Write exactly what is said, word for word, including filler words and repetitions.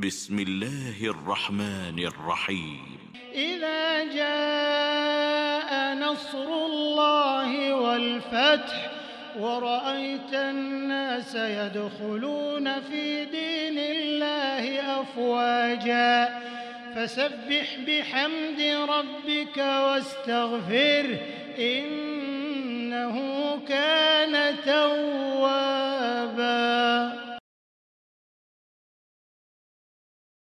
بسم الله الرحمن الرحيم. إذا جاء نصر الله والفتح ورأيت الناس يدخلون في دين الله أفواجا فسبح بحمد ربك واستغفره إنه كان توابا.